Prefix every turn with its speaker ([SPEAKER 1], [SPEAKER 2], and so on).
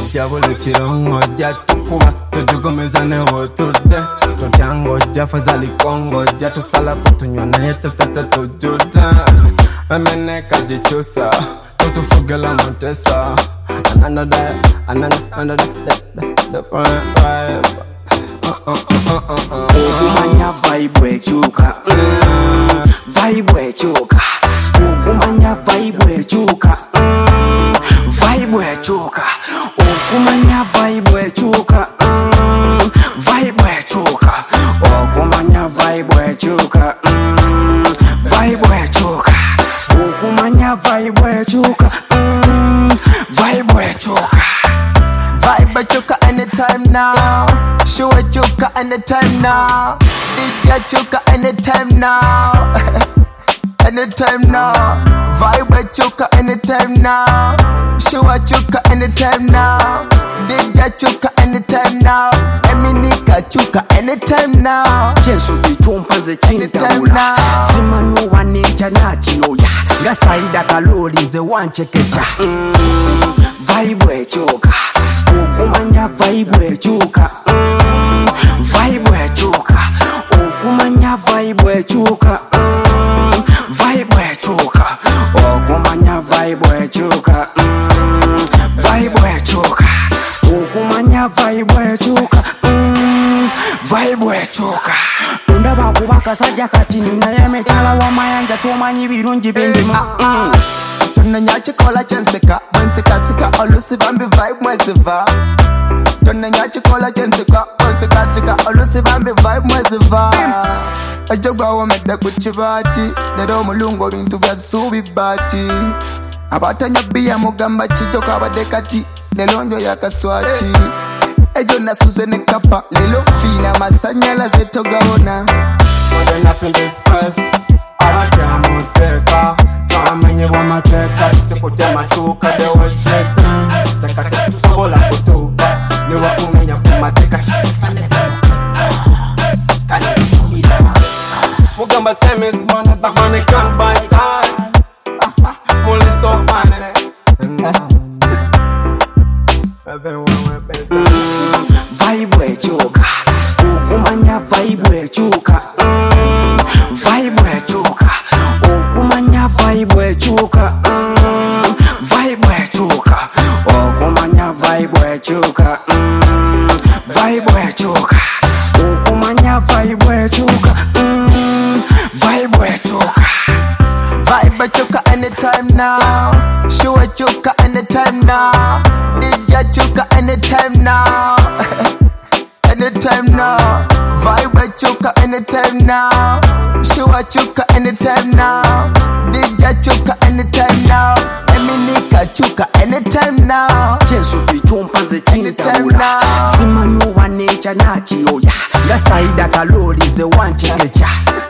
[SPEAKER 1] jabule chirongo jatukuba tujukomeza ne wotude tutyango jafazali kongo jatusala kutunywa naye tutata tujuta amene kajichusa tutufugela montesa another
[SPEAKER 2] Ukumanya vibe chuka vibe chuka ukumanya vibe chuka vibe chuka ukumanya vibe chuka vibe chuka ukumanya vibe chuka vibe chuka ukumanya vibe chuka vibe chuka
[SPEAKER 3] vibe chuka anytime now. Show chuka anytime now. DJ chuka anytime now. Anytime now. Vibe chuka anytime now. Show chuka anytime now. DJ chuka anytime now. Eminika chuka anytime now.
[SPEAKER 2] Chensu bichumpanze chintabula Simanu waninja nachioya Gasaida kalori ze wanchekecha Vibe chuka ukumanya vibe chuka vibe chuka ukumanya vibe chuka vibe chuka ukumanya vibe chuka vibe chuka ukumanya vibe chuka vibe chuka Tunda bakubaka sajja kati nina yemetala wa mayanja tomanyi birungi bindima
[SPEAKER 3] Tuna chikola chenseka Bwenseka sika olusi bambi vibe mweziva Tuna chikola chenseka Bwenseka sika olusi bambi vibe mweziva Ajogwa wameda kuchibati Dero mulungo bintu bya subi bati Abatanya biya mugamba chijoka abadekati Lelondo ya kaswachi Ejo nasuze ne kapa Lelo fina masanyala zeto gawona
[SPEAKER 1] Modern up in this press Atamuteka Tamenye wa mateka Sikutia masuka de wecheka Sekate tusobola kutuka Niwa umenya kumateka Shisane Tane kumila Mugamba time is money But money can't buy time Muli so funny
[SPEAKER 2] Vibe chuka ukumanya vibe chuka vibe chuka ukumanya vibe chuka vibe chuka ukumanya vibe chuka vibe chuka ukumanya vibe chuka vibe chuka
[SPEAKER 3] Vibe chuka anytime now. Show chuka anytime now. DJ chuka anytime now. Anytime now. Vibe chuka anytime now. Show chuka anytime now. DJ chuka anytime now. Eminika chuka anytime now.
[SPEAKER 2] Chensu bichumpanze chintabula Simanu waninja nachioya Gasaida kalori ze wanchekecha